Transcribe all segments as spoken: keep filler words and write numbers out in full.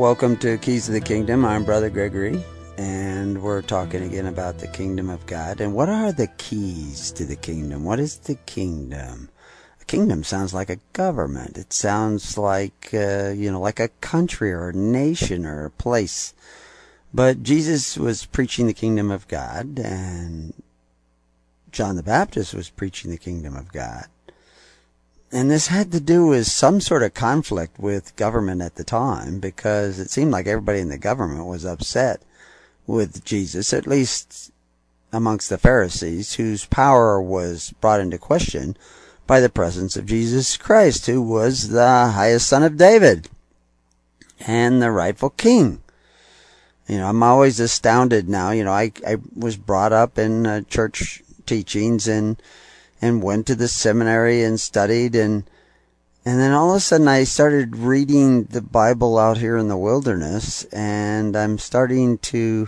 welcome to Keys of the Kingdom. I'm Brother Gregory, and we're talking again about the kingdom of God. And what are the keys to the kingdom? What is the kingdom? A kingdom sounds like a government. It sounds like, uh, you know, like a country or a nation or a place. But Jesus was preaching the kingdom of God, and John the Baptist was preaching the kingdom of God. And this had to do with some sort of conflict with government at the time, because it seemed like everybody in the government was upset with Jesus, at least amongst the Pharisees, whose power was brought into question by the presence of Jesus Christ, who was the highest son of David and the rightful king. You know, I'm always astounded now. You know, I, I was brought up in uh, church teachings and and went to the seminary and studied, and and then all of a sudden I started reading the Bible out here in the wilderness, and I'm starting to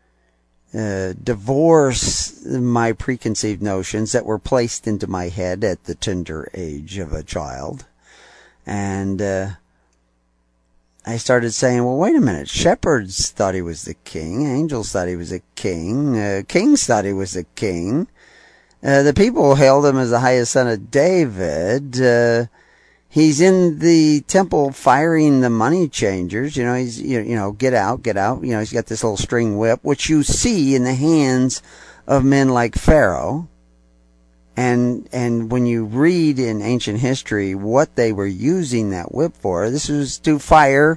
uh, divorce my preconceived notions that were placed into my head at the tender age of a child. And uh, I started saying, well, wait a minute, shepherds thought he was the king, angels thought he was a king, uh, kings thought he was a king. Uh, the people hailed him as the highest son of David. Uh, he's in the temple firing the money changers. You know, he's, you, you know, get out, get out. You know, he's got this little string whip, which you see in the hands of men like Pharaoh. And, and when you read in ancient history what they were using that whip for, this was to fire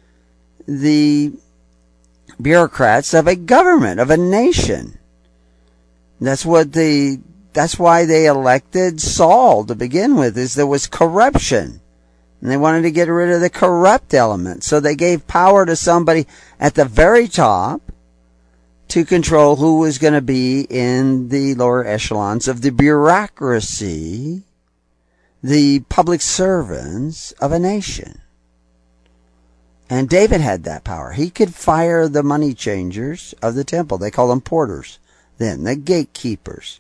the bureaucrats of a government, of a nation. That's what the, That's why they elected Saul to begin with, is there was corruption. And they wanted to get rid of the corrupt element. So they gave power to somebody at the very top to control who was going to be in the lower echelons of the bureaucracy, the public servants of a nation. And David had that power. He could fire the money changers of the temple. They call them porters then, the gatekeepers.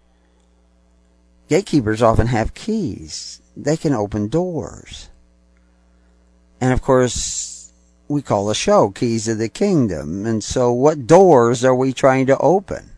Gatekeepers often have keys. They can open doors. And of course, we call the show Keys of the Kingdom. And so what doors are we trying to open?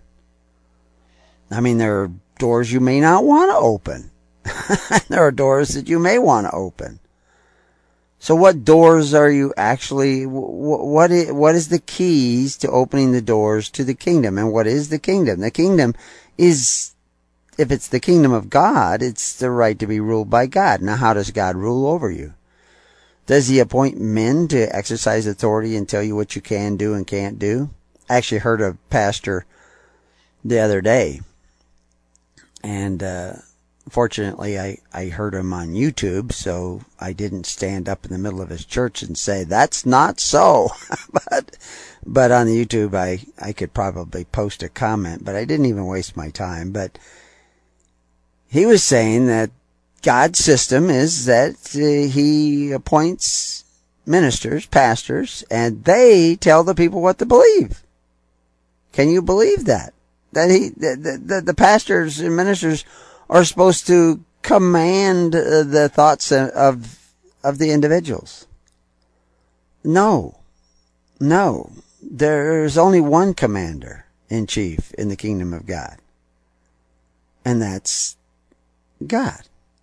I mean, there are doors you may not want to open. There are doors that you may want to open. So what doors are you actually, what is, what is the keys to opening the doors to the kingdom? And what is the kingdom? The kingdom is, if it's the kingdom of God, it's the right to be ruled by God. Now, how does God rule over you? Does he appoint men to exercise authority and tell you what you can do and can't do? I actually heard a pastor the other day, and uh, fortunately I, I heard him on YouTube, so I didn't stand up in the middle of his church and say, that's not so. but but on the YouTube, I, I could probably post a comment, but I didn't even waste my time. But he was saying that God's system is that uh, he appoints ministers, pastors, and they tell the people what to believe. Can you believe that? That he, the, the, the pastors and ministers are supposed to command uh, the thoughts of, of the individuals. No. No. There's only one commander in chief in the kingdom of God. And that's God.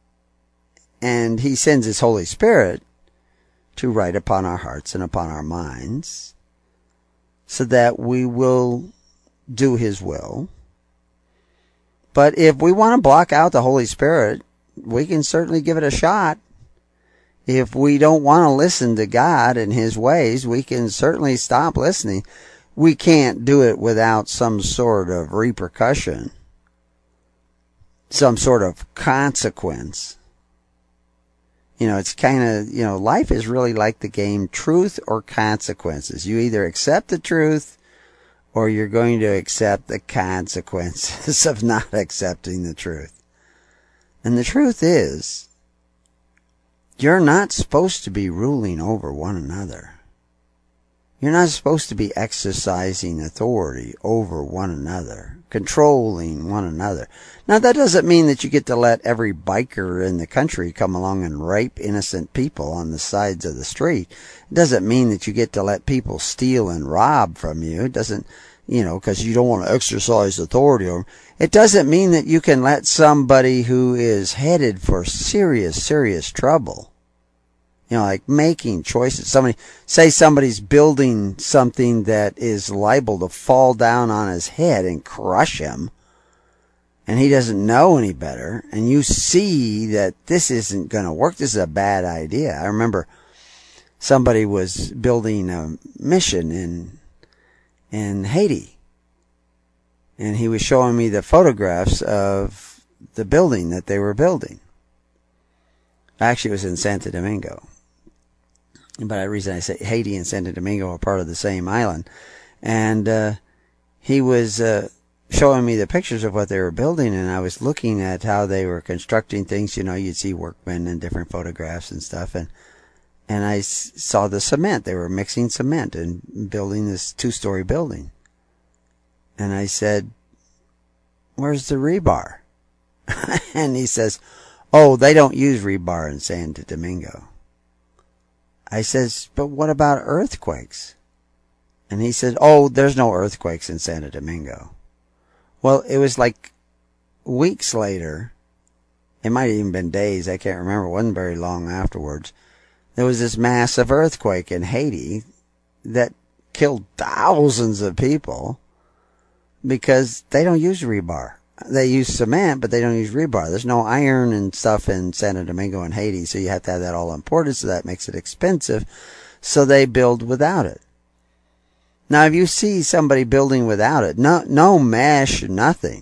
And he sends his Holy Spirit to write upon our hearts and upon our minds so that we will do his will. But if we want to block out the Holy Spirit, we can certainly give it a shot. If we don't want to listen to God and his ways, we can certainly stop listening. We can't do it without some sort of repercussion, some sort of consequence. You know, it's kind of, you know, life is really like the game truth or consequences. You either accept the truth or you're going to accept the consequences of not accepting the truth. And the truth is, you're not supposed to be ruling over one another. You're not supposed to be exercising authority over one another, controlling one another. Now, that doesn't mean that you get to let every biker in the country come along and rape innocent people on the sides of the street. It doesn't mean that you get to let people steal and rob from you. It doesn't, you know, because you don't want to exercise authority over them. It doesn't mean that you can let somebody who is headed for serious, serious trouble, you know, like making choices. Somebody, say somebody's building something that is liable to fall down on his head and crush him, and he doesn't know any better, and you see that this isn't going to work. This is a bad idea. I remember somebody was building a mission in in Haiti, and he was showing me the photographs of the building that they were building. Actually, it was in Santo Domingo. But the reason I say Haiti and Santo Domingo are part of the same island. And uh, he was uh, showing me the pictures of what they were building, and I was looking at how they were constructing things. You know, you'd see workmen in different photographs and stuff. And and I s- saw the cement. They were mixing cement and building this two-story building. And I said, "Where's the rebar?" And he says, "Oh, they don't use rebar in Santo Domingo." I says, "But what about earthquakes?" And he said, "Oh, there's no earthquakes in Santo Domingo." Well, it was like weeks later, it might have even been days, I can't remember, it wasn't very long afterwards, there was this massive earthquake in Haiti that killed thousands of people because they don't use rebar. They use cement, but they don't use rebar. There's no iron and stuff in Santo Domingo and Haiti, so you have to have that all imported, so that makes it expensive. So they build without it. Now, if you see somebody building without it, no, no mesh, nothing,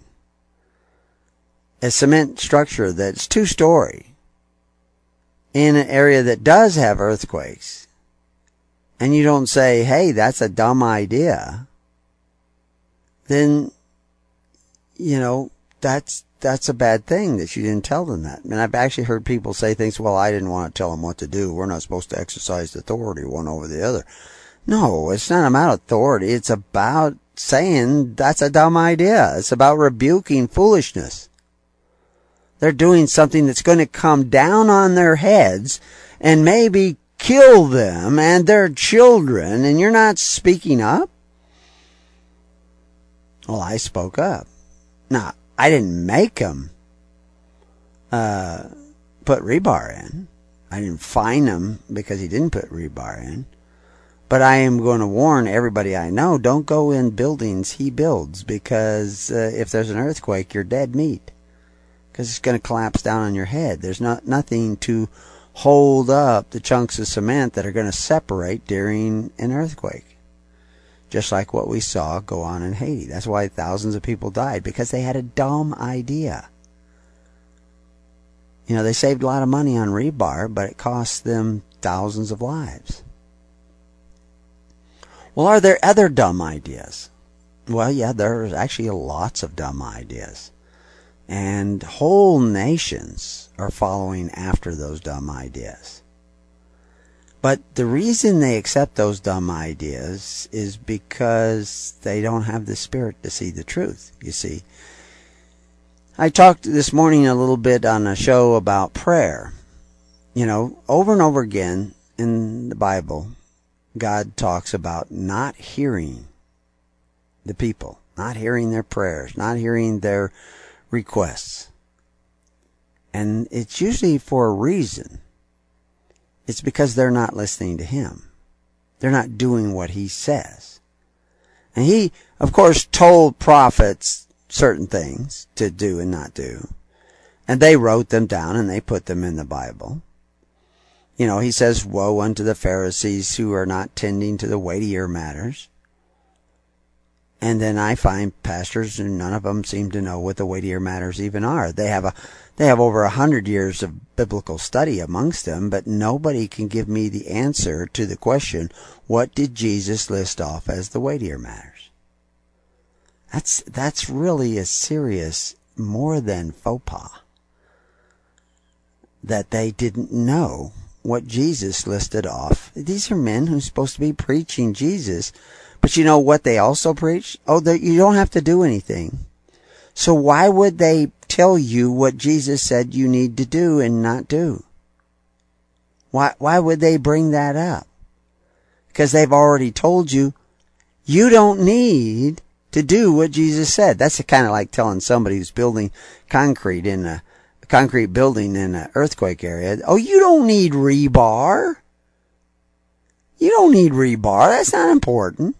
a cement structure that's two-story in an area that does have earthquakes, and you don't say, "Hey, that's a dumb idea," then you know, that's that's a bad thing that you didn't tell them that. And I've actually heard people say things, "Well, I didn't want to tell them what to do. We're not supposed to exercise authority one over the other." No, it's not about authority. It's about saying that's a dumb idea. It's about rebuking foolishness. They're doing something that's going to come down on their heads and maybe kill them and their children, and you're not speaking up? Well, I spoke up. Now, I didn't make him uh, put rebar in. I didn't fine him because he didn't put rebar in. But I am going to warn everybody I know, don't go in buildings he builds, because uh, if there's an earthquake, you're dead meat. Because it's going to collapse down on your head. There's not nothing to hold up the chunks of cement that are going to separate during an earthquake. Just like what we saw go on in Haiti. That's why thousands of people died, because they had a dumb idea. You know, they saved a lot of money on rebar, but it cost them thousands of lives. Well, are there other dumb ideas? Well, yeah, there's actually lots of dumb ideas. And whole nations are following after those dumb ideas. But the reason they accept those dumb ideas is because they don't have the spirit to see the truth, you see. I talked this morning a little bit on a show about prayer. You know, over and over again in the Bible, God talks about not hearing the people, not hearing their prayers, not hearing their requests. And it's usually for a reason. It's because they're not listening to Him. They're not doing what He says. And He, of course, told prophets certain things to do and not do. And they wrote them down and they put them in the Bible. You know, He says, "Woe unto the Pharisees who are not tending to the weightier matters." And then I find pastors, and none of them seem to know what the weightier matters even are. They have a, they have over a hundred years of biblical study amongst them, but nobody can give me the answer to the question, what did Jesus list off as the weightier matters? That's, that's really a serious, more than faux pas, that they didn't know what Jesus listed off. These are men who are supposed to be preaching Jesus. But you know what they also preach? Oh, you don't have to do anything. So why would they tell you what Jesus said you need to do and not do? Why, why would they bring that up? Because they've already told you, you don't need to do what Jesus said. That's kind of like telling somebody who's building concrete in a, a concrete building in an earthquake area, oh, you don't need rebar. You don't need rebar. That's not important.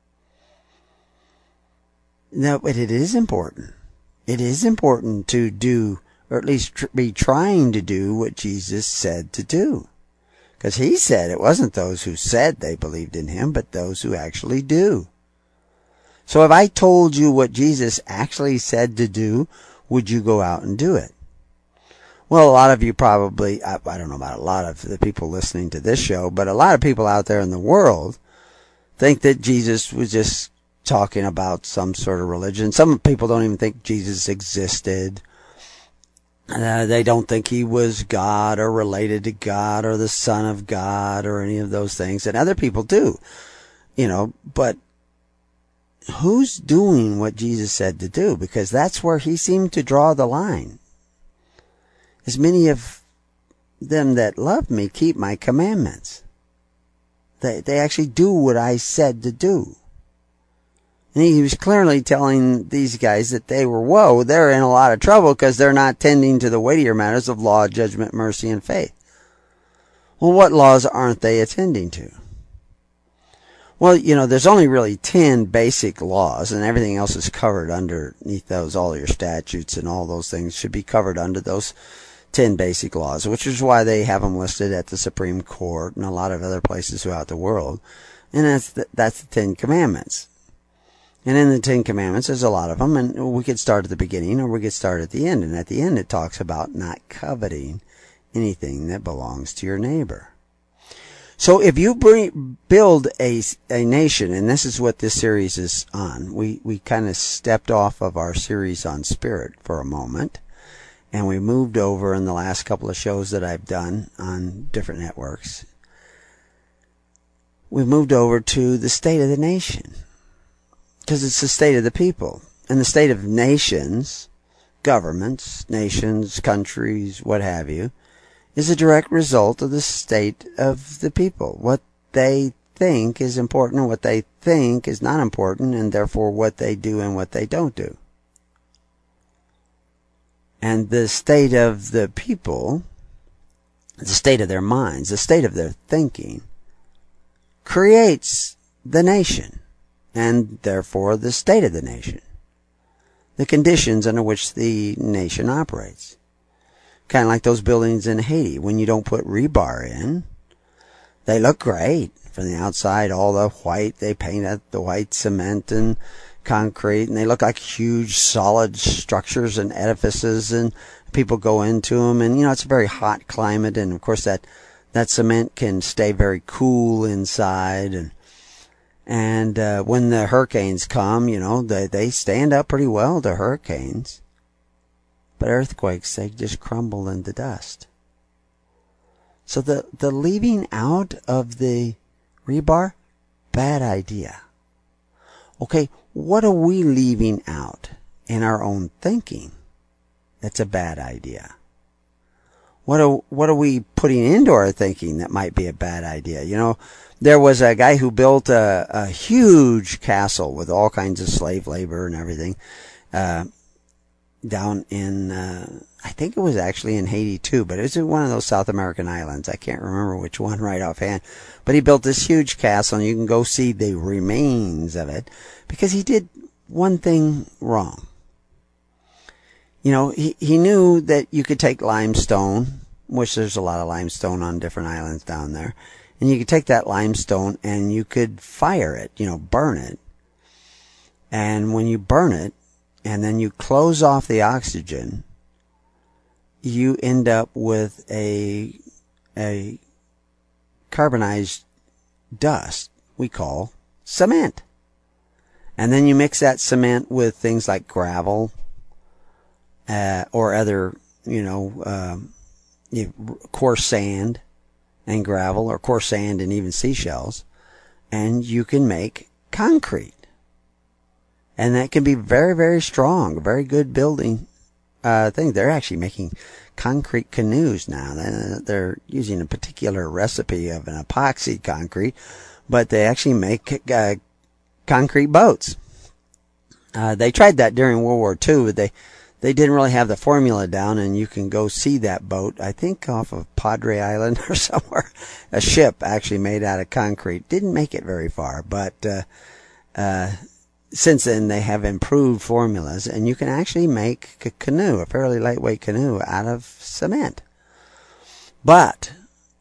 No, but it is important. It is important to do, or at least tr- be trying to do what Jesus said to do. Because he said it wasn't those who said they believed in him, but those who actually do. So if I told you what Jesus actually said to do, would you go out and do it? Well, a lot of you probably, I, I don't know about a lot of the people listening to this show, but a lot of people out there in the world think that Jesus was just talking about some sort of religion. Some people don't even think Jesus existed. Uh, they don't think he was God or related to God or the Son of God or any of those things. And other people do, you know, but who's doing what Jesus said to do? Because that's where he seemed to draw the line. As many of them that love me keep my commandments. They, they actually do what I said to do. And he was clearly telling these guys that they were, whoa, they're in a lot of trouble because they're not tending to the weightier matters of law, judgment, mercy, and faith. Well, what laws aren't they attending to? Well, you know, there's only really ten basic laws, and everything else is covered underneath those. All your statutes and all those things should be covered under those ten basic laws, which is why they have them listed at the Supreme Court and a lot of other places throughout the world. And that's the, that's the Ten Commandments. And in the Ten Commandments, there's a lot of them, and we could start at the beginning or we could start at the end. And at the end, it talks about not coveting anything that belongs to your neighbor. So if you bring, build a, a nation, and this is what this series is on, we, we kind of stepped off of our series on spirit for a moment, and we moved over in the last couple of shows that I've done on different networks. We moved over to the state of the nation. Because it's the state of the people. And the state of nations, governments, nations, countries, what have you, is a direct result of the state of the people. What they think is important and what they think is not important, and therefore what they do and what they don't do. And the state of the people, the state of their minds, the state of their thinking, creates the nation. And therefore the state of the nation, the conditions under which the nation operates. Kind of like those buildings in Haiti. When you don't put rebar in, they look great from the outside. All the white, they paint it the white cement and concrete, and they look like huge solid structures and edifices, and people go into them. And you know, it's a very hot climate, and of course that that cement can stay very cool inside. And And uh, when the hurricanes come, you know, they, they stand up pretty well to hurricanes. But earthquakes, they just crumble into dust. So the, the leaving out of the rebar, bad idea. Okay, what are we leaving out in our own thinking? That's a bad idea. What are, what are we putting into our thinking that might be a bad idea? You know, there was a guy who built a, a huge castle with all kinds of slave labor and everything, uh, down in, uh, I think it was actually in Haiti too, but it was in one of those South American islands. I can't remember which one right offhand, but he built this huge castle, and you can go see the remains of it because he did one thing wrong. You know, he, he knew that you could take limestone, which there's a lot of limestone on different islands down there, and you could take that limestone and you could fire it, you know, burn it. And when you burn it, and then you close off the oxygen, you end up with a, a carbonized dust we call cement. And then you mix that cement with things like gravel, Uh, or other, you know, uh, coarse sand, and gravel or coarse sand and even seashells, and you can make concrete. And that can be very, very strong, very good building uh, thing. They're actually making concrete canoes now. They're using a particular recipe of an epoxy concrete, but they actually make uh, concrete boats. Uh, they tried that during World War Two, but they, they didn't really have the formula down, and you can go see that boat, I think off of Padre Island or somewhere. A ship actually made out of concrete. Didn't make it very far, but uh, uh, since then they have improved formulas, and you can actually make a canoe, a fairly lightweight canoe, out of cement. But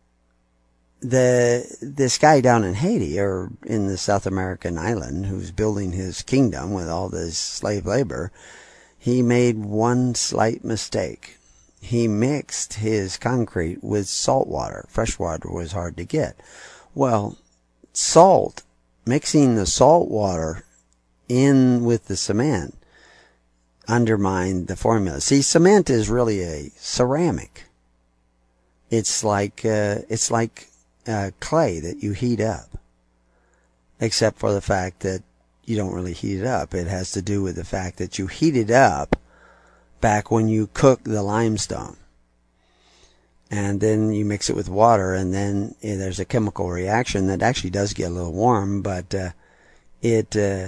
the this guy down in Haiti, or in the South American island, who's building his kingdom with all this slave labor, he made one slight mistake. He mixed his concrete with salt water. Fresh water was hard to get. Well, salt, mixing the salt water in with the cement undermined the formula. See, cement is really a ceramic. It's like uh, it's like uh, clay that you heat up, except for the fact that you don't really heat it up. It has to do with the fact that you heat it up back when you cook the limestone, and then you mix it with water, and then eh, there's a chemical reaction that actually does get a little warm, but uh, it uh,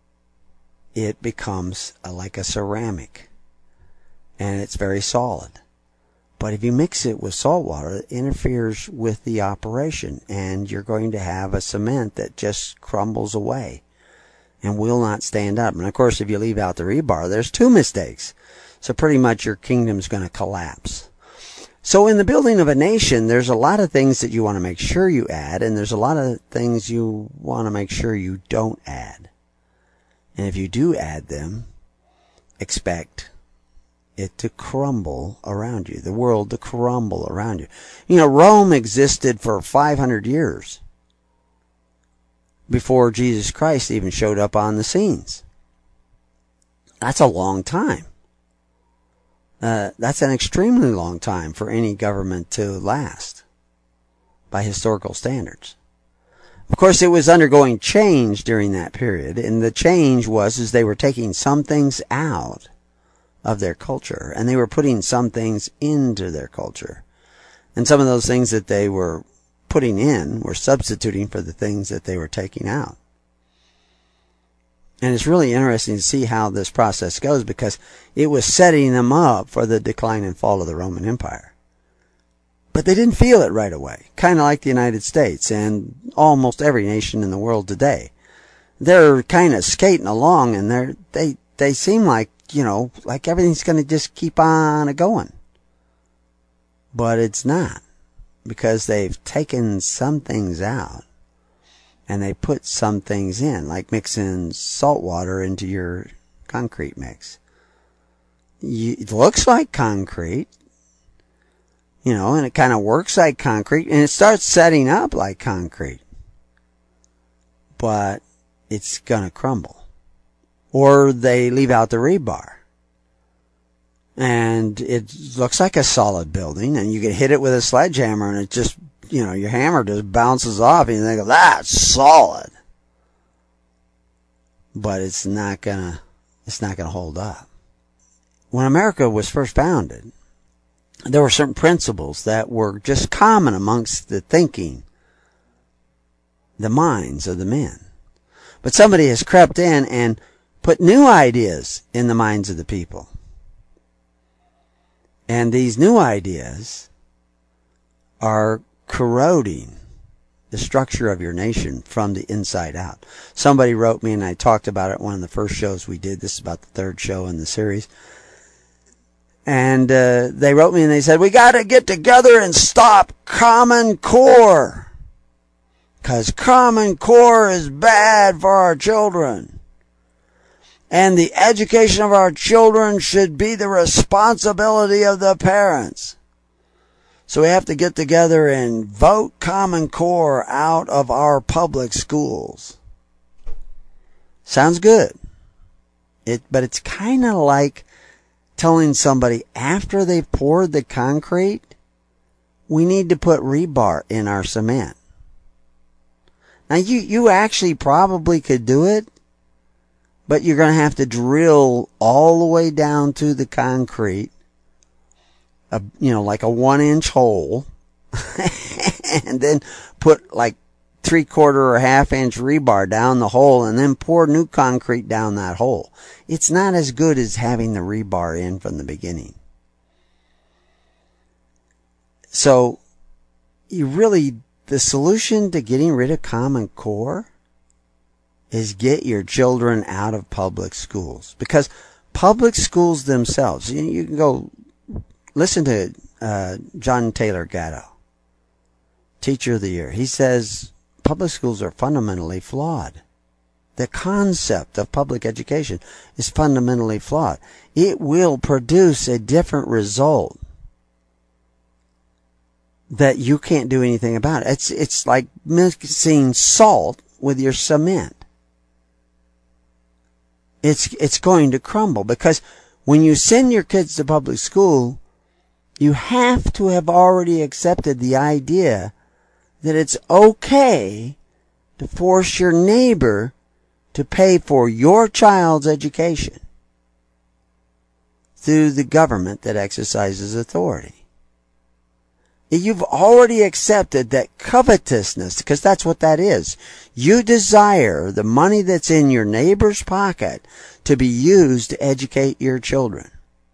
it becomes uh, like a ceramic, and it's very solid. But if you mix it with salt water, it interferes with the operation, and you're going to have a cement that just crumbles away and will not stand up. And of course, if you leave out the rebar, there's two mistakes. So pretty much your kingdom's going to collapse. So in the building of a nation, there's a lot of things that you want to make sure you add, and there's a lot of things you want to make sure you don't add. And if you do add them, expect it to crumble around you, the world to crumble around you. You know, Rome existed for five hundred years before Jesus Christ even showed up on the scenes. That's a long time. Uh, that's an extremely long time for any government to last by historical standards. Of course, it was undergoing change during that period, and the change was is they were taking some things out of their culture, and they were putting some things into their culture. And some of those things that they were putting in were substituting for the things that they were taking out. And it's really interesting to see how this process goes, because it was setting them up for the decline and fall of the Roman Empire. But they didn't feel it right away, kind of like the United States and almost every nation in the world today. They're kind of skating along, and they're, they they seem like, you know, like everything's going to just keep on going. But it's not, because they've taken some things out and they put some things in, like mixing salt water into your concrete mix. You, it looks like concrete, you know, and it kind of works like concrete, and it starts setting up like concrete. But it's going to crumble. Or they leave out the rebar, and it looks like a solid building, and you can hit it with a sledgehammer, and it just, you know, your hammer just bounces off, and you think, that's solid. But it's not gonna, it's not gonna hold up. When America was first founded, there were certain principles that were just common amongst the thinking, the minds of the men. But somebody has crept in and put new ideas in the minds of the people. And these new ideas are corroding the structure of your nation from the inside out. Somebody wrote me, and I talked about it one of the first shows we did. This is about the third show in the series. And uh, they wrote me and they said, we got to get together and stop Common Core. Because Common Core is bad for our children. And the education of our children should be the responsibility of the parents. So we have to get together and vote Common Core out of our public schools. Sounds good. It, but it's kind of like telling somebody after they've poured the concrete, we need to put rebar in our cement. Now, you, you actually probably could do it, but you're going to have to drill all the way down to the concrete, a, you know, like a one-inch hole, and then put like three-quarter or half-inch rebar down the hole, and then pour new concrete down that hole. It's not as good as having the rebar in from the beginning. So, you really, the solution to getting rid of Common Core is get your children out of public schools. Because public schools themselves, you, you can go listen to uh, John Taylor Gatto, Teacher of the Year. He says public schools are fundamentally flawed. The concept of public education is fundamentally flawed. It will produce a different result that you can't do anything about. It's it's like mixing salt with your cement. It's it's going to crumble, because when you send your kids to public school, you have to have already accepted the idea that it's okay to force your neighbor to pay for your child's education through the government that exercises authority. You've already accepted that covetousness, because that's what that is. You desire the money that's in your neighbor's pocket to be used to educate your children.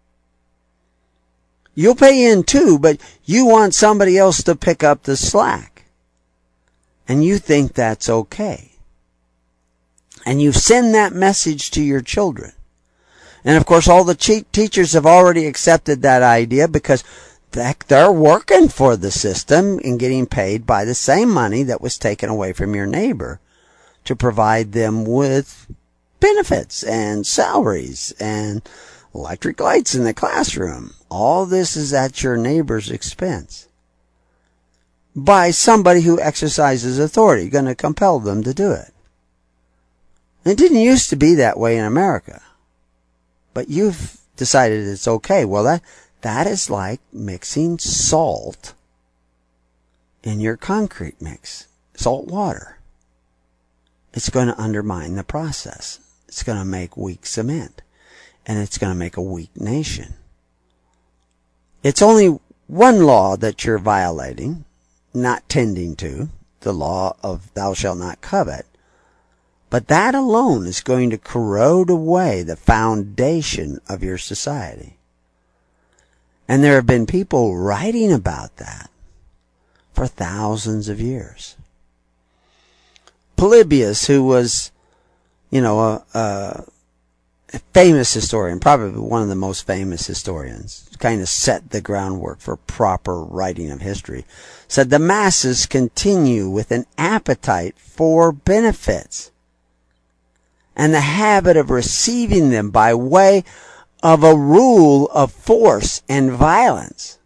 You'll pay in too, but you want somebody else to pick up the slack. And you think that's okay. And you send that message to your children. And of course, all the teachers have already accepted that idea, because they're working for the system and getting paid by the same money that was taken away from your neighbor to provide them with benefits and salaries and electric lights in the classroom. All this is at your neighbor's expense by somebody who exercises authority, going to compel them to do it. It didn't used to be that way in America, but you've decided it's okay. Well, that That is like mixing salt in your concrete mix. Salt water. It's going to undermine the process. It's going to make weak cement. And it's going to make a weak nation. It's only one law that you're violating, not tending to, the law of thou shalt not covet. But that alone is going to corrode away the foundation of your society. And there have been people writing about that for thousands of years. Polybius, who was, you know, a, a famous historian, probably one of the most famous historians, kind of set the groundwork for proper writing of history, said the masses continue with an appetite for benefits and the habit of receiving them by way of a rule of force and violence.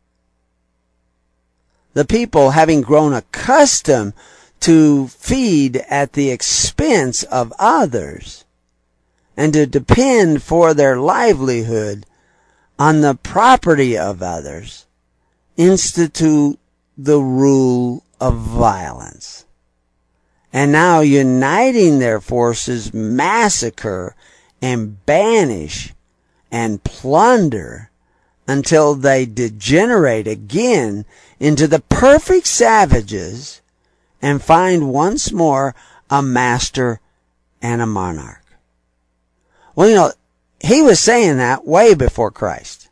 The people, having grown accustomed to feed at the expense of others and to depend for their livelihood on the property of others, institute the rule of violence. And now, uniting their forces, massacre and banish and plunder until they degenerate again into the perfect savages and find once more a master and a monarch. Well, you know, he was saying that way before Christ.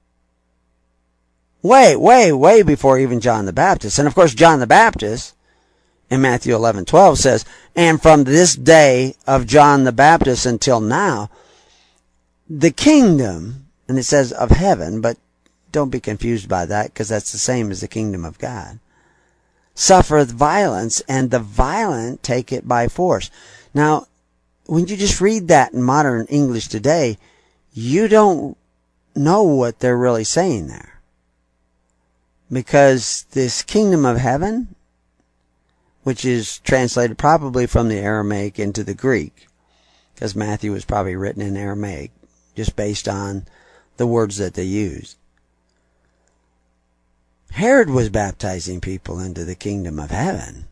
Way, way, way before even John the Baptist. And of course, John the Baptist in Matthew eleven twelve says, and from this day of John the Baptist until now, the kingdom, and it says of heaven, but don't be confused by that, because that's the same as the kingdom of God, suffereth violence, and the violent take it by force. Now, when you just read that in modern English today, you don't know what they're really saying there. Because this kingdom of heaven, which is translated probably from the Aramaic into the Greek, because Matthew was probably written in Aramaic, just based on the words that they used. Herod was baptizing people into the kingdom of heaven.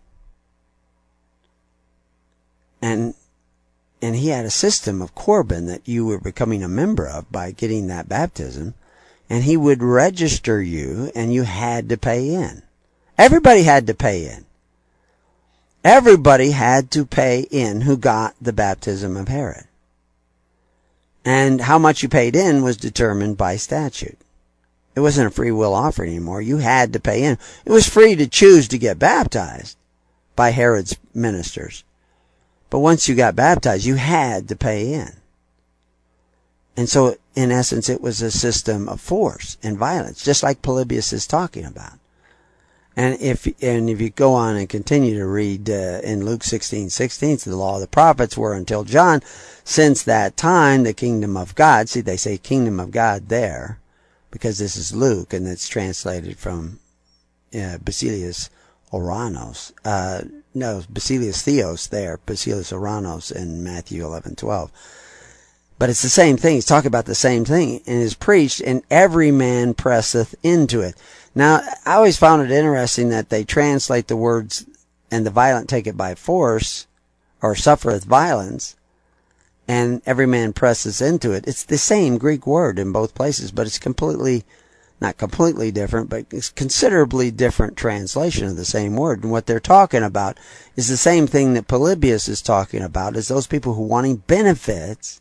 And and he had a system of Corban that you were becoming a member of by getting that baptism. And he would register you, and you had to pay in. Everybody had to pay in. Everybody had to pay in who got the baptism of Herod. And how much you paid in was determined by statute. It wasn't a free will offering anymore. You had to pay in. It was free to choose to get baptized by Herod's ministers. But once you got baptized, you had to pay in. And so, in essence, it was a system of force and violence, just like Polybius is talking about. And if and if you go on and continue to read uh, in Luke sixteen sixteen, the law of the prophets were until John. Since that time, the kingdom of God, see, they say kingdom of God there, because this is Luke, and it's translated from uh, Basilius Oranos. Uh, no, Basilius Theos there, Basilius Oranos in Matthew eleven twelve. But it's the same thing. He's talking about the same thing, and is preached, and every man presseth into it. Now, I always found it interesting that they translate the words, and the violent take it by force, or suffereth violence, and every man presses into it. It's the same Greek word in both places, but it's completely, not completely different, but it's considerably different translation of the same word. And what they're talking about is the same thing that Polybius is talking about, is those people who wanting benefits.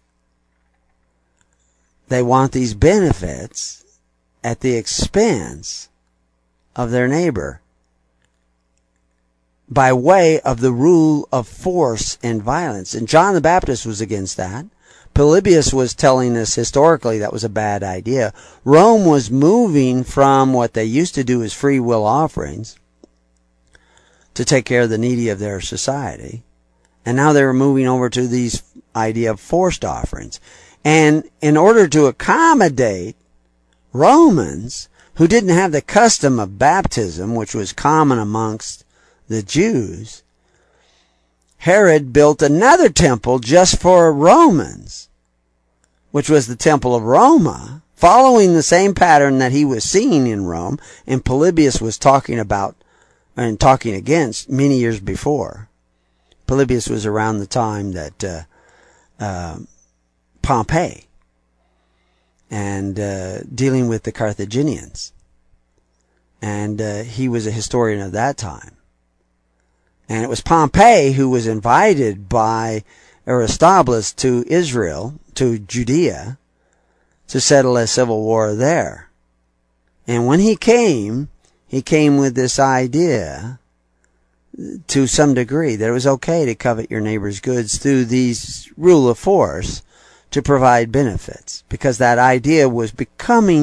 They want these benefits at the expense of their neighbor by way of the rule of force and violence. And John the Baptist was against that. Polybius was telling us historically that was a bad idea. Rome was moving from what they used to do as free will offerings to take care of the needy of their society. And now they were moving over to these idea of forced offerings. And in order to accommodate Romans who didn't have the custom of baptism, which was common amongst the Jews, Herod built another temple just for Romans, which was the Temple of Roma, following the same pattern that he was seeing in Rome, and Polybius was talking about and talking against many years before. Polybius was around the time that uh, uh, Pompey, and uh, dealing with the Carthaginians. And uh, he was a historian of that time. And it was Pompey who was invited by Aristobulus to Israel, to Judea, to settle a civil war there. And when he came, he came with this idea, to some degree, that it was okay to covet your neighbor's goods through these rule of force, to provide benefits, because that idea was becoming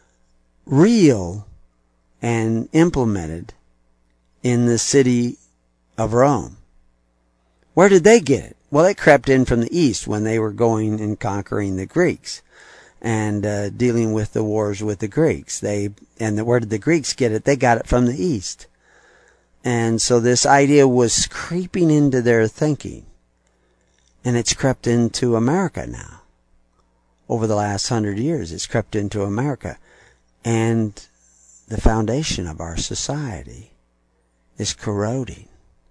real and implemented in the city of Rome. Where did they get it? Well, it crept in from the east when they were going and conquering the Greeks and uh, dealing with the wars with the Greeks. They and the, where did the Greeks get it? They got it from the east. And so this idea was creeping into their thinking. And it's crept into America now. Over the last hundred years, it's crept into America. And the foundation of our society is corroding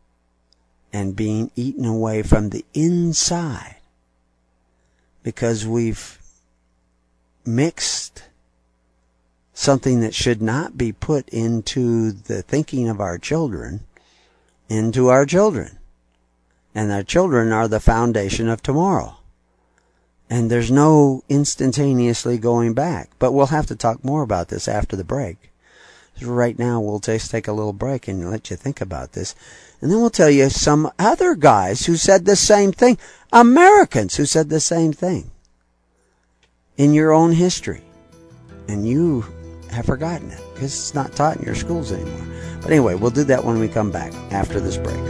and being eaten away from the inside, because we've mixed something that should not be put into the thinking of our children into our children. And our children are the foundation of tomorrow. And there's no instantaneously going back. But we'll have to talk more about this after the break. Right now, we'll just take a little break and let you think about this. And then we'll tell you some other guys who said the same thing. Americans who said the same thing. In your own history. And you have forgotten it, because it's not taught in your schools anymore. But anyway, we'll do that when we come back after this break.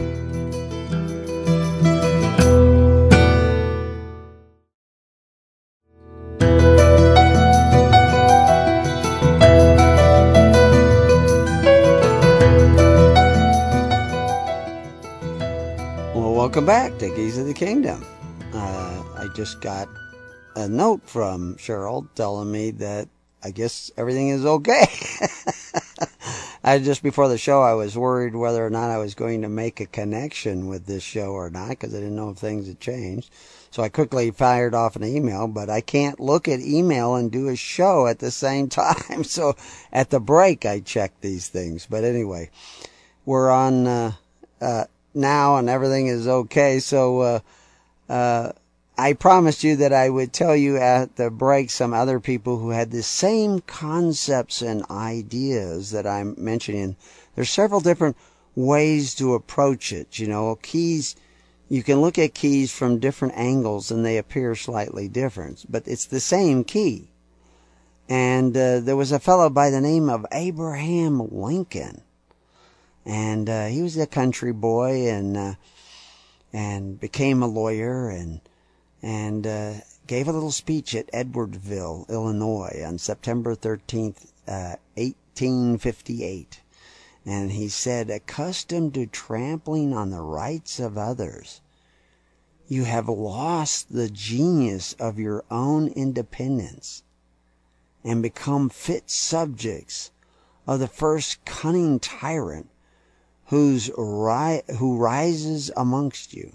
Welcome back to Keys of the Kingdom. Uh, I just got a note from Cheryl telling me that I guess everything is okay. I just before the show, I was worried whether or not I was going to make a connection with this show or not, because I didn't know if things had changed. So I quickly fired off an email, but I can't look at email and do a show at the same time. So at the break, I checked these things. But anyway, we're on uh, uh, now, and everything is okay. So uh, uh, I promised you that I would tell you at the break some other people who had the same concepts and ideas that I'm mentioning. There's several different ways to approach it. You know, keys, you can look at keys from different angles and they appear slightly different, but it's the same key. And uh, there was a fellow by the name of Abraham Lincoln. And uh, he was a country boy and uh, and became a lawyer and and uh, gave a little speech at Edwardsville, Illinois on September thirteenth, uh, eighteen fifty-eight. And he said, accustomed to trampling on the rights of others, you have lost the genius of your own independence and become fit subjects of the first cunning tyrant who's ri- who rises amongst you.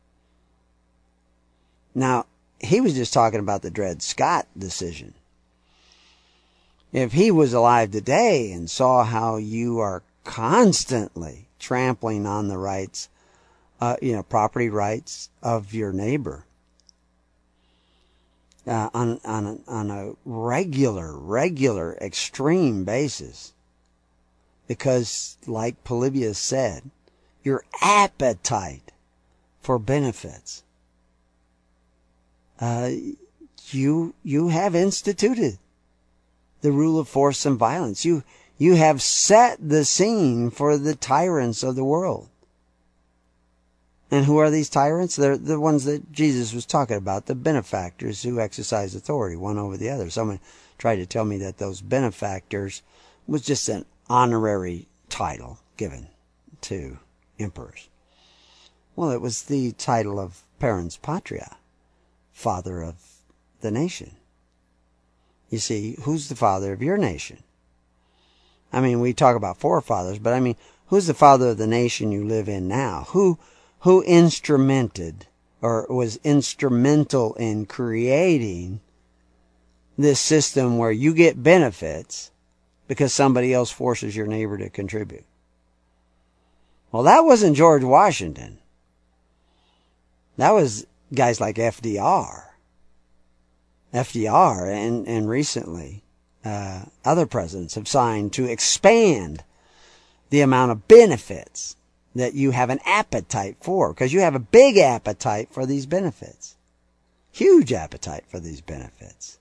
Now, he was just talking about the Dred Scott decision. If he was alive today and saw how you are constantly trampling on the rights, uh, you know, property rights of your neighbor, uh, on on a, on a regular, regular, extreme basis, because, like Polybius said, your appetite for benefits, uh, you you have instituted the rule of force and violence. You you have set the scene for the tyrants of the world. And who are these tyrants? They're the ones that Jesus was talking about, the benefactors who exercise authority one over the other. Someone tried to tell me that those benefactors was just an honorary title given to emperors. Well, it was the title of parens patria, father of the nation. You see, who's the father of your nation? I mean, we talk about forefathers, but I mean, who's the father of the nation you live in now? Who who instrumented or was instrumental in creating this system where you get benefits because somebody else forces your neighbor to contribute? Well, that wasn't George Washington. That was guys like F D R. F D R and, and recently uh, other presidents have signed to expand the amount of benefits that you have an appetite for, because you have a big appetite for these benefits. Huge appetite for these benefits.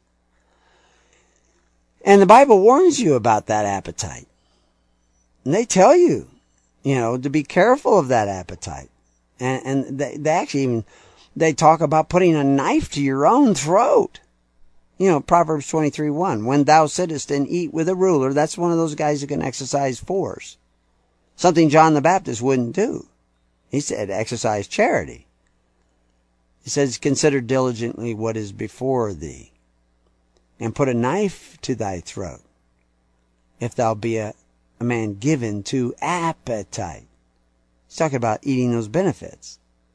And the Bible warns you about that appetite. And they tell you, you know, to be careful of that appetite. And, and they, they actually even, they talk about putting a knife to your own throat. You know, Proverbs twenty-three one, when thou sittest and eat with a ruler, that's one of those guys who can exercise force. Something John the Baptist wouldn't do. He said, exercise charity. He says, consider diligently what is before thee, and put a knife to thy throat, if thou be a, a man given to appetite. He's talking about eating those benefits.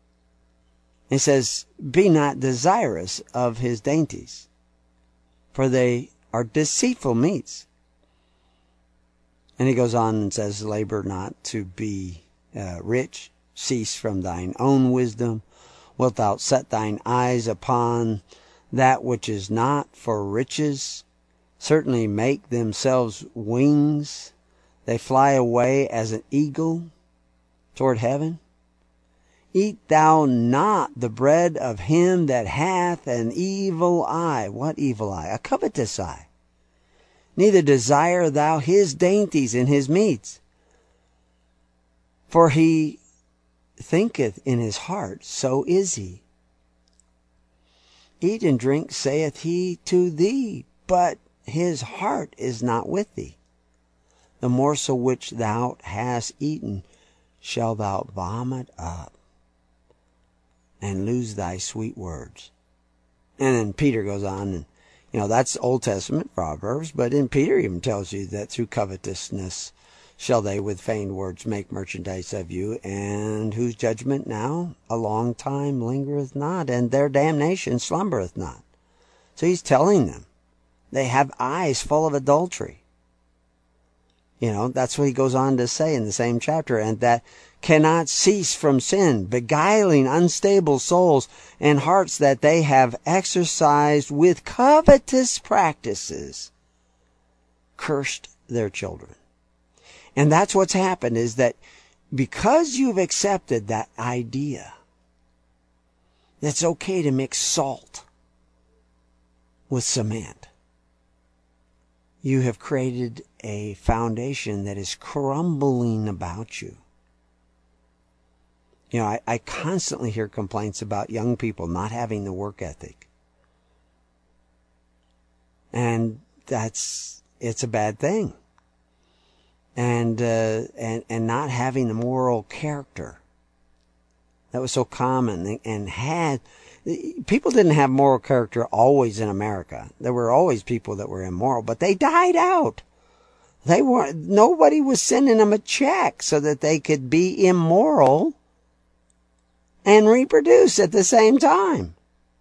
He says, be not desirous of his dainties, for they are deceitful meats. And he goes on and says, labor not to be uh, rich. Cease from thine own wisdom. Wilt thou set thine eyes upon that which is not for riches? Certainly make themselves wings. They fly away as an eagle toward heaven. Eat thou not the bread of him that hath an evil eye. What evil eye? A covetous eye. Neither desire thou his dainties and his meats. For he thinketh in his heart, so is he. Eat and drink, saith he to thee, but his heart is not with thee. The morsel which thou hast eaten shall thou vomit up, and lose thy sweet words. And then Peter goes on, and you know, that's Old Testament Proverbs, but in Peter even tells you that through covetousness shall they with feigned words make merchandise of you, and whose judgment now a long time lingereth not, and their damnation slumbereth not. So he's telling them they have eyes full of adultery. You know, that's what he goes on to say in the same chapter, and that cannot cease from sin, beguiling unstable souls and hearts that they have exercised with covetous practices, cursed their children. And that's what's happened, is that because you've accepted that idea that it's okay to mix salt with cement, you have created a foundation that is crumbling about you. You know, I, I constantly hear complaints about young people not having the work ethic. And that's, it's a bad thing. And, uh, and, and not having the moral character that was so common and had, people didn't have moral character always in America. There were always people that were immoral, but they died out. They weren't, nobody was sending them a check so that they could be immoral and reproduce at the same time.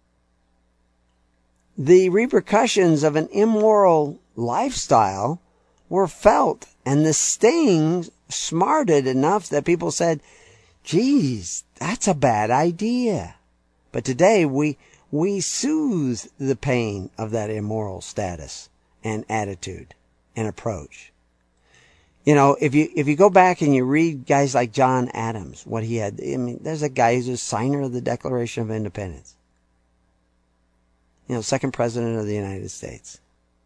The repercussions of an immoral lifestyle were felt, and the sting smarted enough that people said, geez, that's a bad idea. But today we we soothe the pain of that immoral status and attitude and approach. You know, if you if you go back and you read guys like John Adams, what he had, I mean, there's a guy who's a signer of the Declaration of Independence. You know, second president of the United States.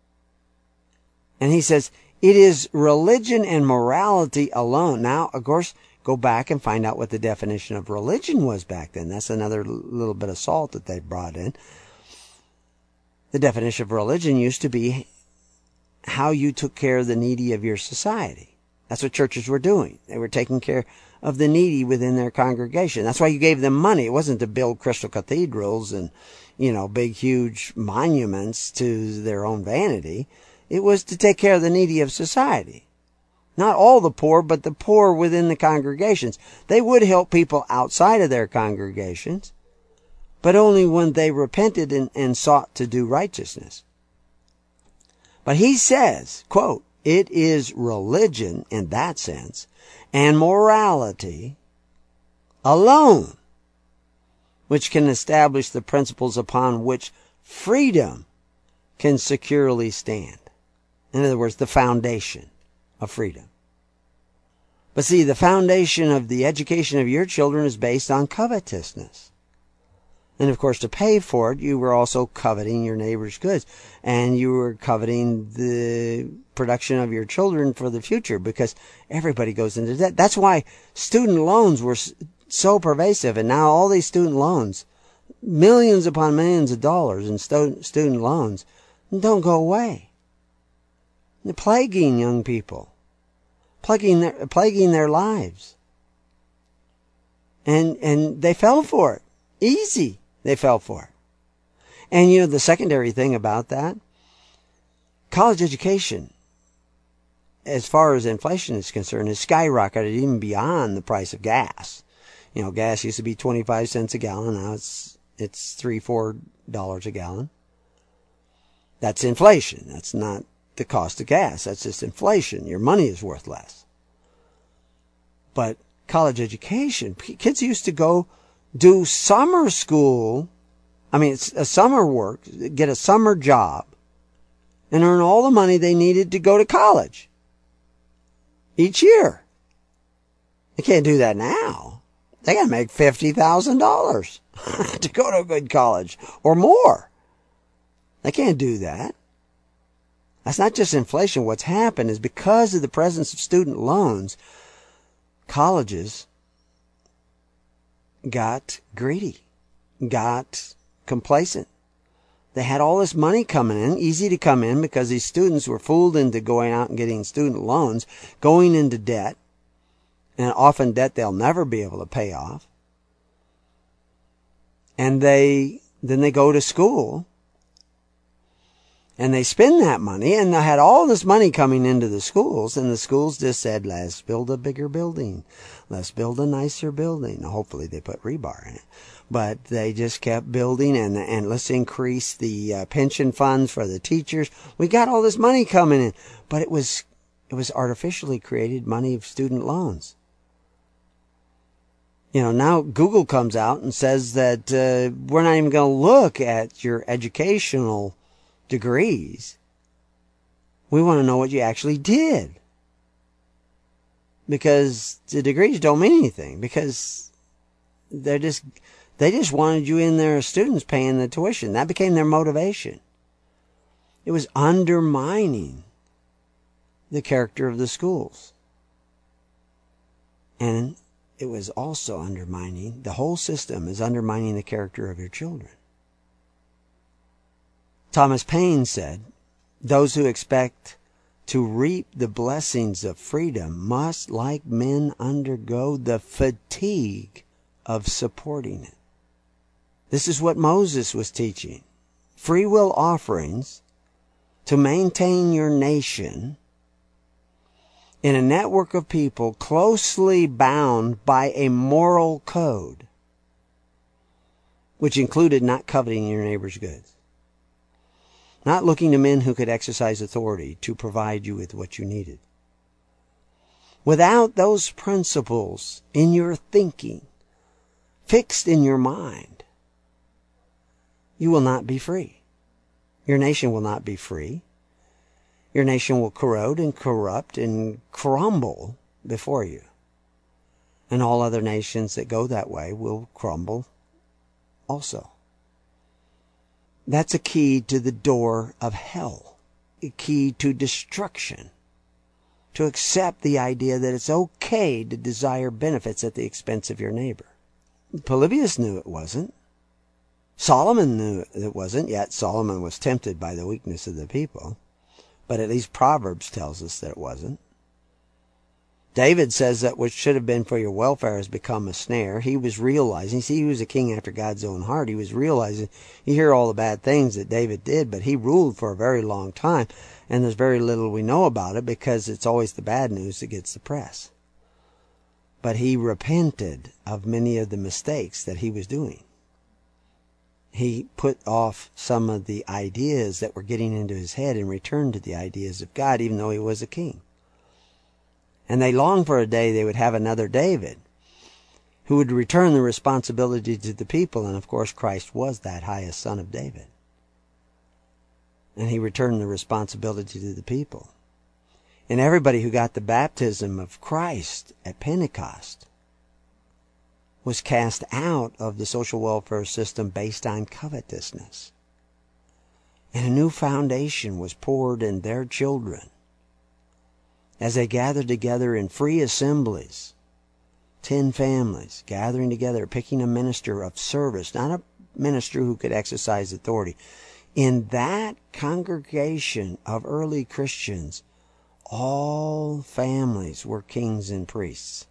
And he says, it is religion and morality alone. Now, of course, go back and find out what the definition of religion was back then. That's another little bit of salt that they brought in. The definition of religion used to be how you took care of the needy of your society. That's what churches were doing. They were taking care of the needy within their congregation. That's why you gave them money. It wasn't to build crystal cathedrals and, you know, big, huge monuments to their own vanity. It was to take care of the needy of society. Not all the poor, but the poor within the congregations. They would help people outside of their congregations, but only when they repented and, and sought to do righteousness. But he says, quote, it is religion in that sense and morality alone which can establish the principles upon which freedom can securely stand. In other words, the foundation of freedom. But see, the foundation of the education of your children is based on covetousness. And of course, to pay for it, you were also coveting your neighbor's goods. And you were coveting the production of your children for the future, because everybody goes into debt. That's why student loans were so pervasive. And now all these student loans, millions upon millions of dollars in stu- student loans, don't go away. They're plaguing young people, plaguing their, plaguing their lives. And, and they fell for it. Easy. They fell for it. And you know, the secondary thing about that, college education, as far as inflation is concerned, has skyrocketed even beyond the price of gas. You know, gas used to be twenty-five cents a gallon. Now it's, it's three, four dollars a gallon. That's inflation. That's not the cost of gas. That's just inflation. Your money is worth less. But college education, kids used to go do summer school, I mean, it's a summer work, get a summer job, and earn all the money they needed to go to college each year. They can't do that now. They got to make fifty thousand dollars to go to a good college or more. They can't do that. That's not just inflation. What's happened is because of the presence of student loans, colleges got greedy, got complacent. They had all this money coming in, easy to come in, because these students were fooled into going out and getting student loans, going into debt, and often debt they'll never be able to pay off. And they then they go to school, And they spend that money, and they had all this money coming into the schools, and the schools just said, let's build a bigger building. Let's build a nicer building. Hopefully they put rebar in it. But they just kept building, and and let's increase the uh, pension funds for the teachers. We got all this money coming in, but it was it was artificially created money of student loans. You know, now Google comes out and says that uh, we're not even going to look at your educational degrees. We want to know what you actually did. Because the degrees don't mean anything. Because they're just, they just wanted you in there as students paying the tuition. That became their motivation. It was undermining the character of the schools. And it was also undermining, the whole system is undermining the character of your children. Thomas Paine said, those who expect to reap the blessings of freedom must, like men, undergo the fatigue of supporting it. This is what Moses was teaching. Free will offerings to maintain your nation in a network of people closely bound by a moral code, which included not coveting your neighbor's goods. Not looking to men who could exercise authority to provide you with what you needed. Without those principles in your thinking, fixed in your mind, you will not be free. Your nation will not be free. Your nation will corrode and corrupt and crumble before you. And all other nations that go that way will crumble also. That's a key to the door of hell, a key to destruction, to accept the idea that it's okay to desire benefits at the expense of your neighbor. Polybius knew it wasn't. Solomon knew it wasn't, yet Solomon was tempted by the weakness of the people. But at least Proverbs tells us that it wasn't. David says that what should have been for your welfare has become a snare. He was realizing, see, he was a king after God's own heart. He was realizing, you hear all the bad things that David did, but he ruled for a very long time. And there's very little we know about it because it's always the bad news that gets the press. But he repented of many of the mistakes that he was doing. He put off some of the ideas that were getting into his head and returned to the ideas of God, even though he was a king. And they longed for a day they would have another David who would return the responsibility to the people. And of course, Christ was that highest son of David. And he returned the responsibility to the people. And everybody who got the baptism of Christ at Pentecost was cast out of the social welfare system based on covetousness. And a new foundation was poured in their children as they gathered together in free assemblies, ten families gathering together, picking a minister of service, not a minister who could exercise authority. In that congregation of early Christians, all families were kings and priests.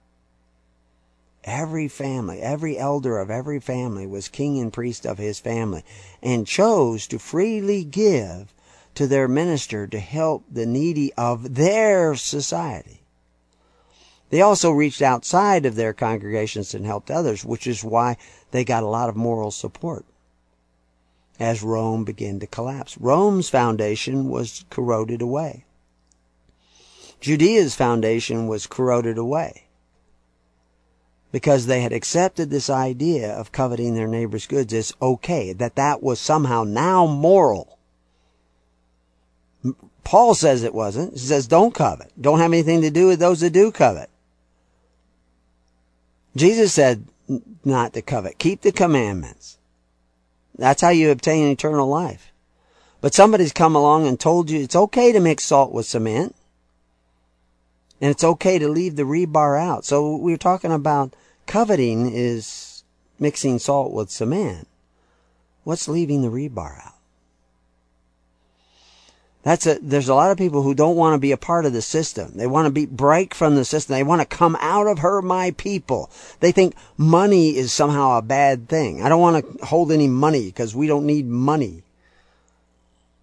Every family, every elder of every family was king and priest of his family and chose to freely give to their minister to help the needy of their society. They also reached outside of their congregations and helped others, which is why they got a lot of moral support as Rome began to collapse. Rome's foundation was corroded away. Judea's foundation was corroded away because they had accepted this idea of coveting their neighbor's goods as okay, that that was somehow now moral. Paul says it wasn't. He says don't covet. Don't have anything to do with those that do covet. Jesus said not to covet. Keep the commandments. That's how you obtain eternal life. But somebody's come along and told you it's okay to mix salt with cement. And it's okay to leave the rebar out. So we're talking about coveting is mixing salt with cement. What's leaving the rebar out? That's a, there's a lot of people who don't want to be a part of the system. They want to be break from the system. They want to come out of her, my people. They think money is somehow a bad thing. I don't want to hold any money because we don't need money.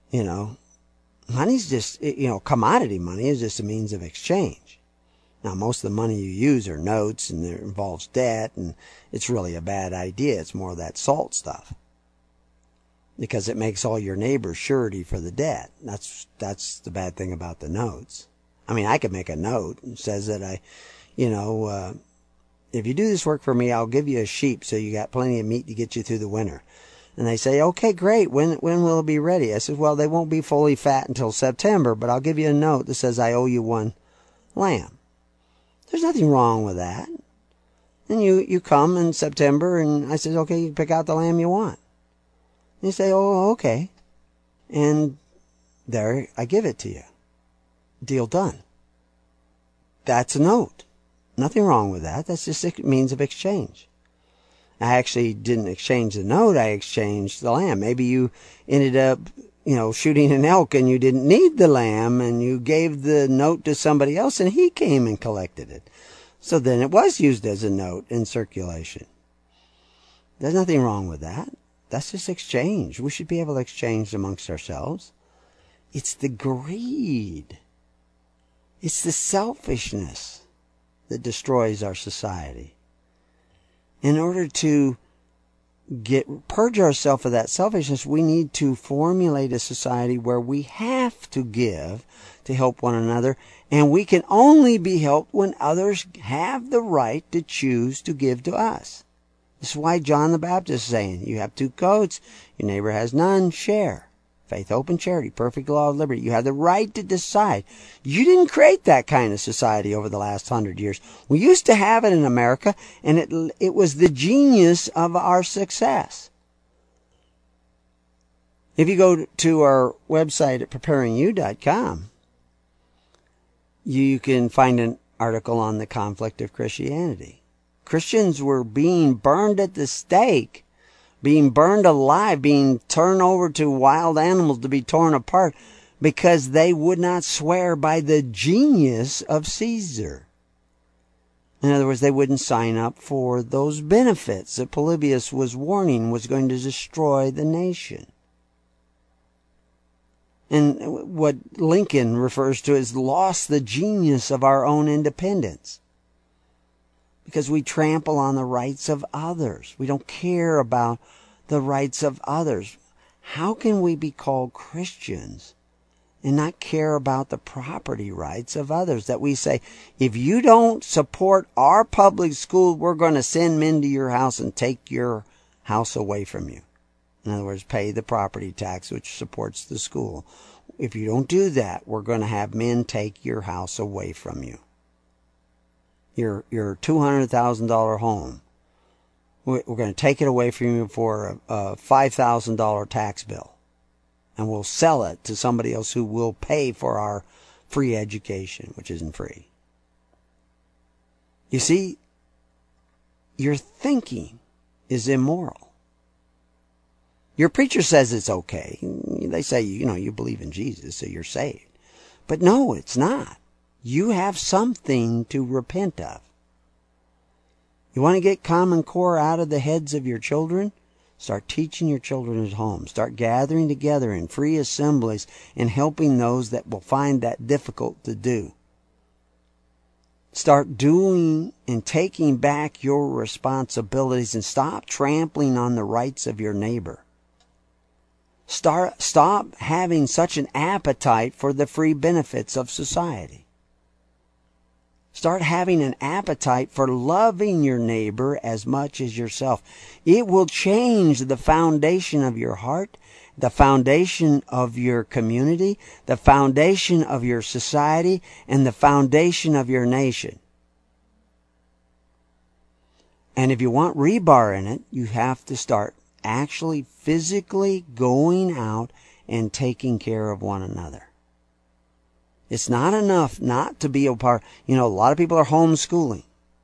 You know, money's just, you know, commodity money is just a means of exchange. Now, most of the money you use are notes, and it involves debt, and it's really a bad idea. It's more of that salt stuff, because it makes all your neighbors surety for the debt. That's that's the bad thing about the notes. I mean, I could make a note that says that I, you know, uh, if you do this work for me, I'll give you a sheep so you got plenty of meat to get you through the winter. And they say, okay, great. When when will it be ready? I said, well, they won't be fully fat until September, but I'll give you a note that says I owe you one lamb. There's nothing wrong with that. And you, you come in September, and I said, okay, you can pick out the lamb you want. And you say, oh, okay. And there, I give it to you. Deal done. That's a note. Nothing wrong with that. That's just a means of exchange. I actually didn't exchange the note. I exchanged the lamb. Maybe you ended up, you know, shooting an elk and you didn't need the lamb, and you gave the note to somebody else and he came and collected it. So then it was used as a note in circulation. There's nothing wrong with that. That's just exchange. We should be able to exchange amongst ourselves. It's the greed. It's the selfishness that destroys our society. In order to get purge ourselves of that selfishness, we need to formulate a society where we have to give to help one another, and we can only be helped when others have the right to choose to give to us. This is why John the Baptist is saying, you have two coats, your neighbor has none, share. Faith, hope, and charity, perfect law of liberty. You have the right to decide. You didn't create that kind of society over the last hundred years. We used to have it in America, and it it was the genius of our success. If you go to our website at preparing you dot com, you can find an article on the conflict of Christianity. Christians were being burned at the stake, being burned alive, being turned over to wild animals to be torn apart because they would not swear by the genius of Caesar. In other words, they wouldn't sign up for those benefits that Polybius was warning was going to destroy the nation. And what Lincoln refers to as lost the genius of our own independence. Because we trample on the rights of others. We don't care about the rights of others. How can we be called Christians and not care about the property rights of others? That we say, if you don't support our public school, we're going to send men to your house and take your house away from you. In other words, pay the property tax which supports the school. If you don't do that, we're going to have men take your house away from you. Your your two hundred thousand dollars home, we're going to take it away from you for a, a five thousand dollars tax bill. And we'll sell it to somebody else who will pay for our free education, which isn't free. You see, your thinking is immoral. Your preacher says it's okay. They say, you know, you believe in Jesus, so you're saved. But no, it's not. You have something to repent of. You want to get Common Core out of the heads of your children? Start teaching your children at home. Start gathering together in free assemblies and helping those that will find that difficult to do. Start doing and taking back your responsibilities and stop trampling on the rights of your neighbor. Start, stop having such an appetite for the free benefits of society. Start having an appetite for loving your neighbor as much as yourself. It will change the foundation of your heart, the foundation of your community, the foundation of your society, and the foundation of your nation. And if you want rebar in it, you have to start actually physically going out and taking care of one another. It's not enough not to be a part. You know, a lot of people are homeschooling.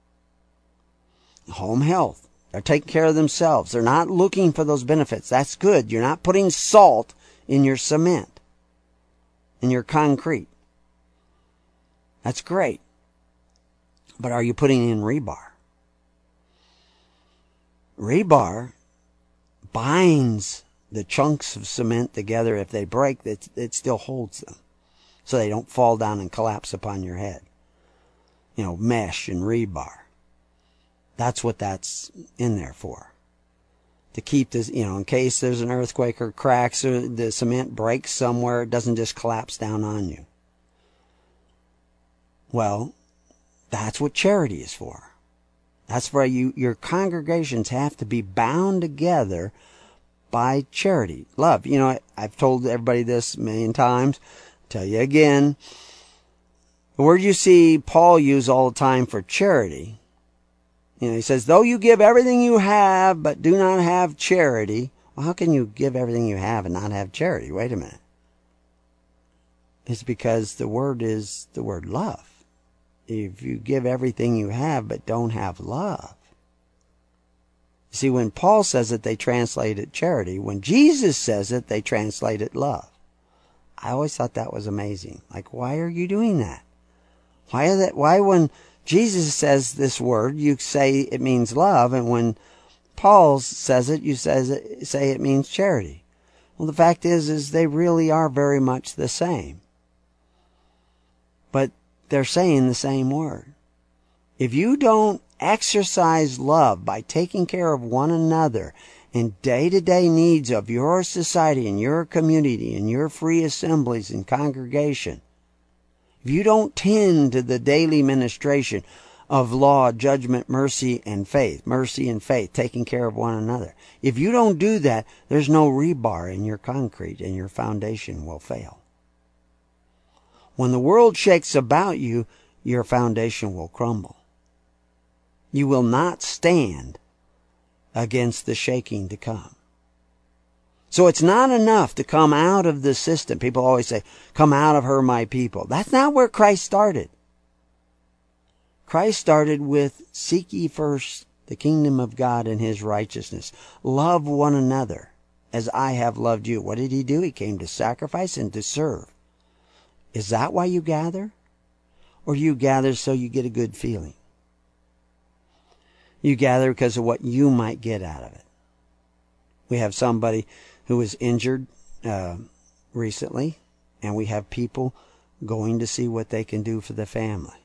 Home health. They're taking care of themselves. They're not looking for those benefits. That's good. You're not putting salt in your cement, in your concrete. That's great. But are you putting in rebar? Rebar binds the chunks of cement together, if they break, it, it still holds them, so they don't fall down and collapse upon your head. You know, mesh and rebar. That's what that's in there for. To keep this, you know, in case there's an earthquake or cracks or the cement breaks somewhere, it doesn't just collapse down on you. Well, that's what charity is for. That's why you, your congregations have to be bound together by charity. Love. You know, I, I've told everybody this a million times. Tell you again. The word you see Paul use all the time for charity. You know, he says, though you give everything you have, but do not have charity. Well, how can you give everything you have and not have charity? Wait a minute. It's because the word is the word love. If you give everything you have, but don't have love. You see, when Paul says it, they translate it charity. When Jesus says it, they translate it love. I always thought that was amazing. Like, why are you doing that? Why are that? Why when Jesus says this word, you say it means love, and when Paul says it, you says it, say it means charity? Well, the fact is, is they really are very much the same. But they're saying the same word. If you don't exercise love by taking care of one another in day-to-day needs of your society and your community and your free assemblies and congregation, if you don't tend to the daily ministration of law, judgment, mercy, and faith, mercy and faith, taking care of one another, if you don't do that, there's no rebar in your concrete and your foundation will fail. When the world shakes about you, your foundation will crumble. You will not stand against the shaking to come. So it's not enough to come out of the system. People always say, come out of her, my people. That's not where Christ started. Christ started with, seek ye first the kingdom of God and his righteousness. Love one another as I have loved you. What did he do? He came to sacrifice and to serve. Is that why you gather? Or you gather so you get a good feeling? You gather because of what you might get out of it. We have somebody who was injured uh, recently, and we have people going to see what they can do for the family.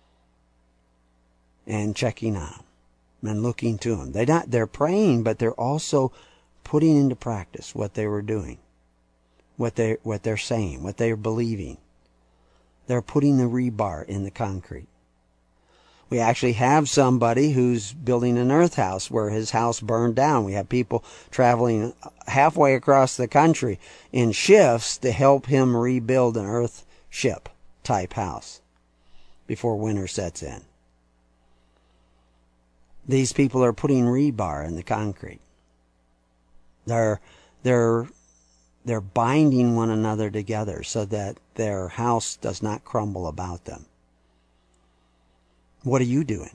And checking on them and looking to them. They're not, they're praying, but they're also putting into practice what they were doing. What they what they're saying, what they're believing. They're putting the rebar in the concrete. We actually have somebody who's building an earth house where his house burned down. We have people traveling halfway across the country in shifts to help him rebuild an earth ship type house before winter sets in. These people are putting rebar in the concrete. They're, they're, they're binding one another together so that their house does not crumble about them. What are you doing?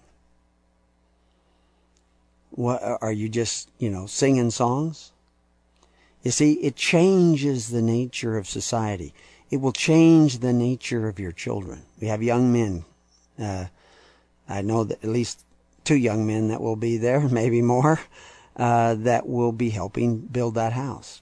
What, are you just, you know, singing songs? You see, it changes the nature of society. It will change the nature of your children. We have young men. Uh, I know that at least two young men that will be there, maybe more, uh, that will be helping build that house.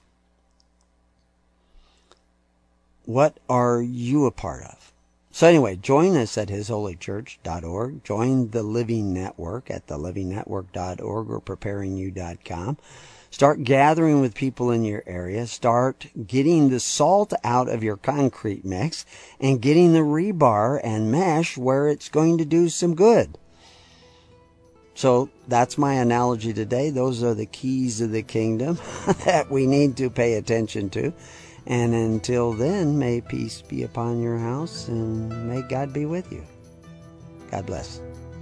What are you a part of? So anyway, join us at his holy church dot org. Join the Living Network at the living network dot org or preparing you dot com. Start gathering with people in your area. Start getting the salt out of your concrete mix and getting the rebar and mesh where it's going to do some good. So that's my analogy today. Those are the keys of the kingdom that we need to pay attention to. And until then, may peace be upon your house and may God be with you. God bless.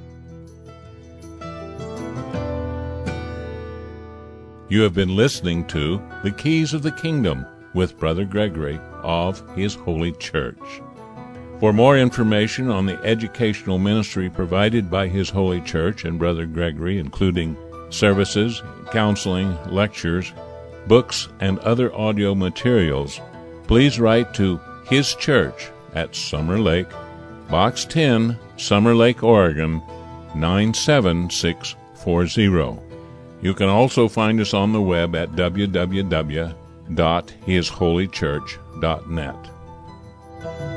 You have been listening to The Keys of the Kingdom with Brother Gregory of His Holy Church. For more information on the educational ministry provided by His Holy Church and Brother Gregory, including services, counseling, lectures, books, and other audio materials, please write to His Church at Summer Lake, Box ten, Summer Lake, Oregon, nine seven six four zero. You can also find us on the web at w w w dot his holy church dot net.